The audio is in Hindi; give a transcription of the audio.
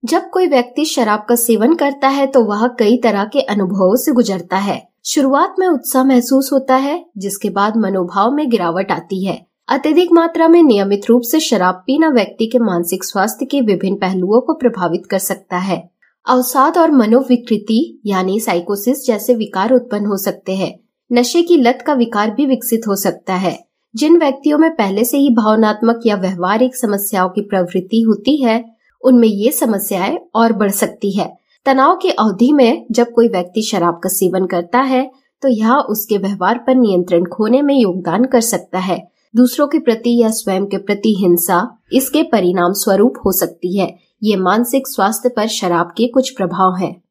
जब कोई व्यक्ति शराब का सेवन करता है तो वह कई तरह के अनुभवों से गुजरता है। शुरुआत में उत्साह महसूस होता है, जिसके बाद मनोभाव में गिरावट आती है। अत्यधिक मात्रा में नियमित रूप से शराब पीना व्यक्ति के मानसिक स्वास्थ्य के विभिन्न पहलुओं को प्रभावित कर सकता है। अवसाद और मनोविकृति यानी साइकोसिस जैसे विकार उत्पन्न हो सकते हैं। नशे की लत का विकार भी विकसित हो सकता है। जिन व्यक्तियों में पहले से ही भावनात्मक या व्यवहारिक समस्याओं की प्रवृत्ति होती है, उनमें ये समस्याएं और बढ़ सकती है। तनाव की अवधि में जब कोई व्यक्ति शराब का सेवन करता है तो यह उसके व्यवहार पर नियंत्रण खोने में योगदान कर सकता है। दूसरों के प्रति या स्वयं के प्रति हिंसा इसके परिणाम स्वरूप हो सकती है। ये मानसिक स्वास्थ्य पर शराब के कुछ प्रभाव हैं।